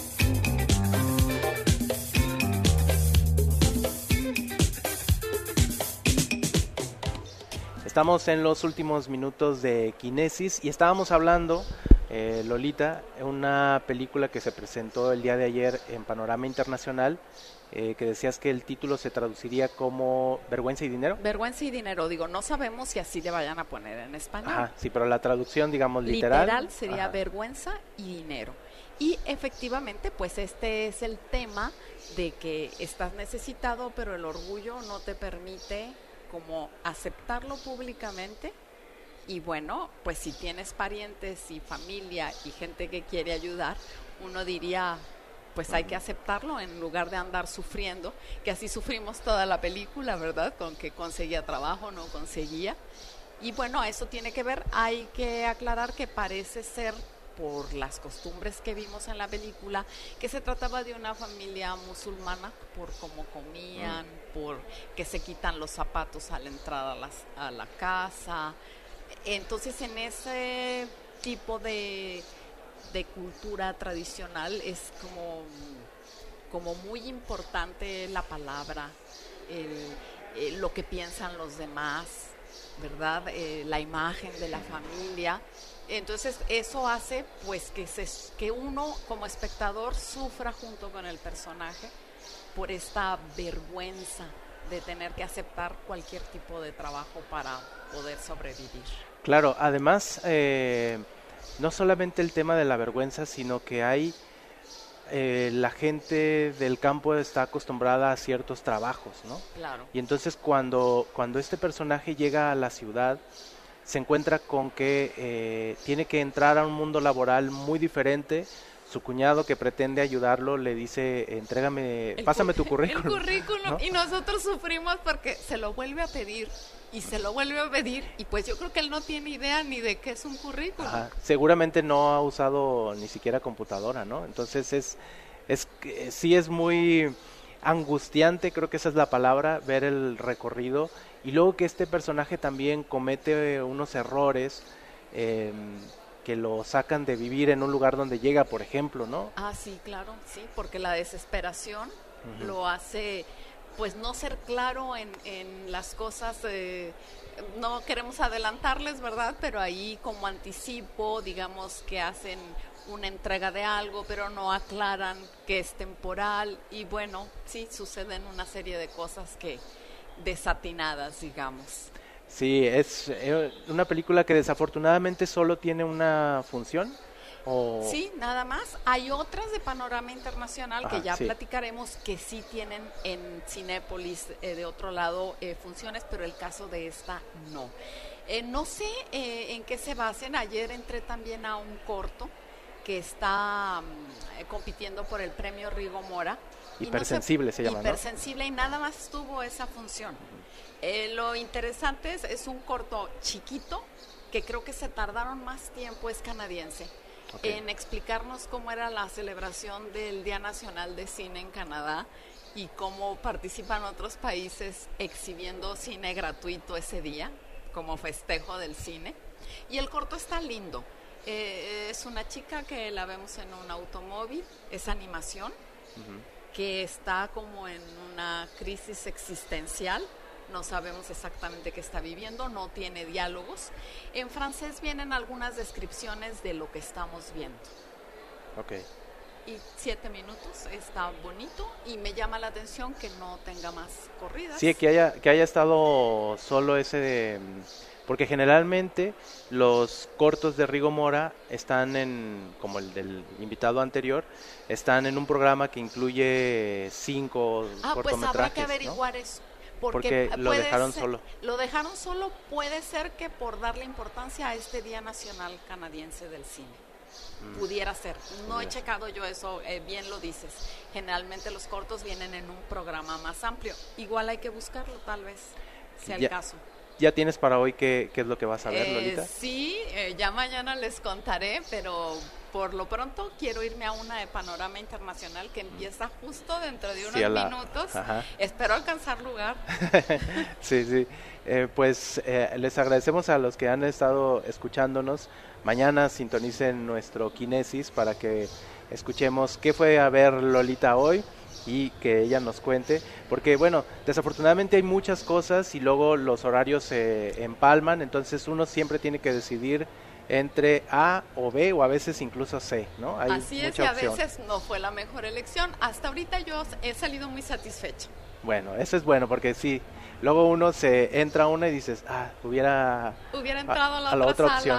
Estamos en los últimos minutos de Quinesis y estábamos hablando, eh, Lolita, una película que se presentó el día de ayer en Panorama Internacional, eh, que decías que el título se traduciría como Vergüenza y Dinero. Vergüenza y Dinero, digo, no sabemos si así le vayan a poner en español. Ajá, sí, pero la traducción, digamos, literal. Literal sería Ajá. Vergüenza y Dinero. Y efectivamente, pues este es el tema de que estás necesitado, pero el orgullo no te permite como aceptarlo públicamente. Y bueno, pues si tienes parientes y familia y gente que quiere ayudar, uno diría, pues hay que aceptarlo en lugar de andar sufriendo, que así sufrimos toda la película, ¿verdad? Con que conseguía trabajo, no conseguía. Y bueno, eso tiene que ver, hay que aclarar que parece ser, por las costumbres que vimos en la película, que se trataba de una familia musulmana, por cómo comían, mm. por que se quitan los zapatos a la entrada a, las, a la casa. Entonces, en ese tipo de, de cultura tradicional es como, como muy importante la palabra, el, el, lo que piensan los demás, ¿verdad? Eh, la imagen de la familia. Entonces eso hace pues que, se, que uno como espectador sufra junto con el personaje por esta vergüenza de tener que aceptar cualquier tipo de trabajo para poder sobrevivir. Claro, además eh, no solamente el tema de la vergüenza, sino que hay eh, la gente del campo está acostumbrada a ciertos trabajos, ¿no? Claro. Y entonces cuando, cuando este personaje llega a la ciudad, se encuentra con que eh, tiene que entrar a un mundo laboral muy diferente. Su cuñado, que pretende ayudarlo, le dice, entrégame, el pásame tu currículum. El currículum, ¿no? Y nosotros sufrimos porque se lo vuelve a pedir y se lo vuelve a pedir y pues yo creo que él no tiene idea ni de qué es un currículum. Ajá. Seguramente no ha usado ni siquiera computadora, ¿no? Entonces es, es sí es muy angustiante, creo que esa es la palabra, ver el recorrido. Y luego que este personaje también comete unos errores eh, que lo sacan de vivir en un lugar donde llega, por ejemplo, ¿no? Ah, sí, claro, sí, porque la desesperación uh-huh. lo hace, pues, no ser claro en, en las cosas. Eh, no queremos adelantarles, ¿verdad? Pero ahí como anticipo, digamos que hacen una entrega de algo, pero no aclaran que es temporal. Y bueno, sí, suceden una serie de cosas que desatinadas, digamos. Sí, es una película que desafortunadamente solo tiene una función. ¿O? Sí, nada más. Hay otras de Panorama Internacional Ajá, que ya sí. platicaremos que sí tienen en Cinépolis eh, de otro lado eh, funciones, pero el caso de esta no. Eh, no sé eh, en qué se basen. Ayer entré también a un corto que está um, compitiendo por el premio Rigo Mora. Hipersensible no se, se llama, Hipersensible, ¿no? Y nada más tuvo esa función. Eh, lo interesante es, es un corto chiquito que creo que se tardaron más tiempo, es canadiense, okay, en explicarnos cómo era la celebración del Día Nacional de Cine en Canadá y cómo participan otros países exhibiendo cine gratuito ese día como festejo del cine. Y el corto está lindo. Eh, es una chica que la vemos en un automóvil, es animación, uh-huh, que está como en una crisis existencial. No sabemos exactamente qué está viviendo, no tiene diálogos. En francés vienen algunas descripciones de lo que estamos viendo. Ok. Y siete minutos, está bonito y me llama la atención que no tenga más corridas. Sí, que haya, que haya estado solo ese de... Porque generalmente los cortos de Rigo Mora están en, como el del invitado anterior, están en un programa que incluye cinco ah, cortometrajes. Pues habrá que averiguar, ¿no?, eso. Porque, porque lo dejaron ser, solo. Lo dejaron solo, puede ser que por darle importancia a este Día Nacional Canadiense del Cine. Mm. Pudiera ser. No Pudiera. he checado yo eso, eh, bien lo dices. Generalmente los cortos vienen en un programa más amplio. Igual hay que buscarlo, tal vez sea ya, el caso. ¿Ya tienes para hoy qué, qué es lo que vas a ver, eh, Lolita? Sí, eh, ya mañana les contaré, pero... Por lo pronto quiero irme a una de Panorama Internacional que empieza justo dentro de unos sí, la... minutos. Ajá. Espero alcanzar lugar. Sí, sí. Eh, pues eh, les agradecemos a los que han estado escuchándonos. Mañana sintonicen nuestro Kinesis para que escuchemos qué fue a ver Lolita hoy y que ella nos cuente. Porque, bueno, desafortunadamente hay muchas cosas y luego los horarios se empalman, entonces uno siempre tiene que decidir entre A o B o a veces incluso C, ¿no? Hay Así es, y a opción. veces no fue la mejor elección. Hasta ahorita yo he salido muy satisfecha. Bueno, eso es bueno porque sí, luego uno se entra a una y dices, ah, hubiera... Hubiera entrado a, a la, a la otra, otra opción.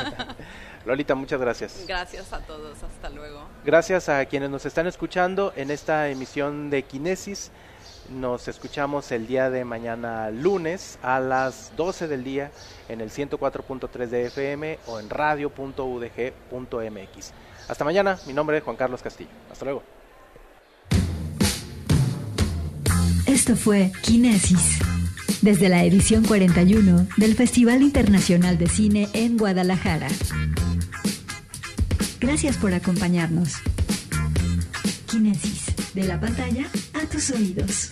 Lolita, muchas gracias. Gracias a todos, hasta luego. Gracias a quienes nos están escuchando en esta emisión de Kinesis. Nos escuchamos el día de mañana lunes a las doce del día en el ciento cuatro punto tres de F M o en radio punto u d g punto m x. Hasta mañana, mi nombre es Juan Carlos Castillo. Hasta luego. Esto fue Kinesis, desde la edición cuarenta y uno del Festival Internacional de Cine en Guadalajara. Gracias por acompañarnos. Kinesis, de la pantalla a tus oídos.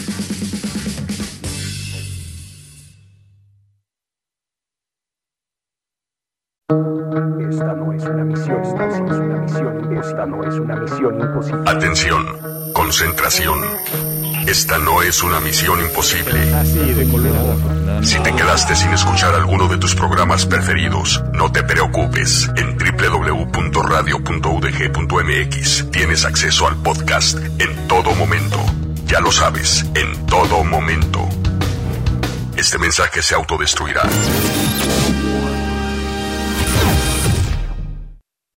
Esta no es una misión, esta no es una misión, esta no es una misión imposible. Atención, concentración. Esta no es una misión imposible. Si te quedaste sin escuchar alguno de tus programas preferidos, no te preocupes. En doble u doble u doble u punto radio punto u d g punto m x tienes acceso al podcast en todo momento. Ya lo sabes, en todo momento. Este mensaje se autodestruirá.